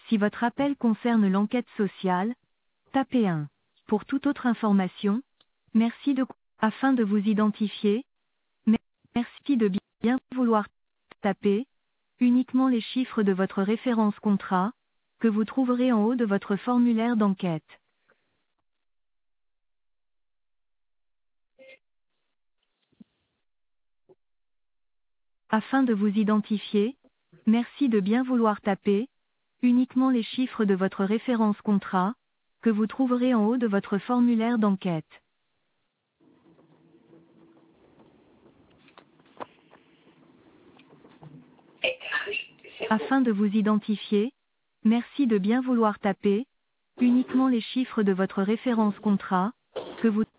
Si votre appel concerne l'enquête sociale, tapez 1. Pour toute autre information, merci de... Afin de vous identifier, merci de bien vouloir taper uniquement les chiffres de votre référence contrat, que vous trouverez en haut de votre formulaire d'enquête. Afin de vous identifier, merci de bien vouloir taper uniquement les chiffres de votre référence contrat, que vous trouverez en haut de votre formulaire d'enquête. Afin de vous identifier, merci de bien vouloir taper uniquement les chiffres de votre référence contrat, que vous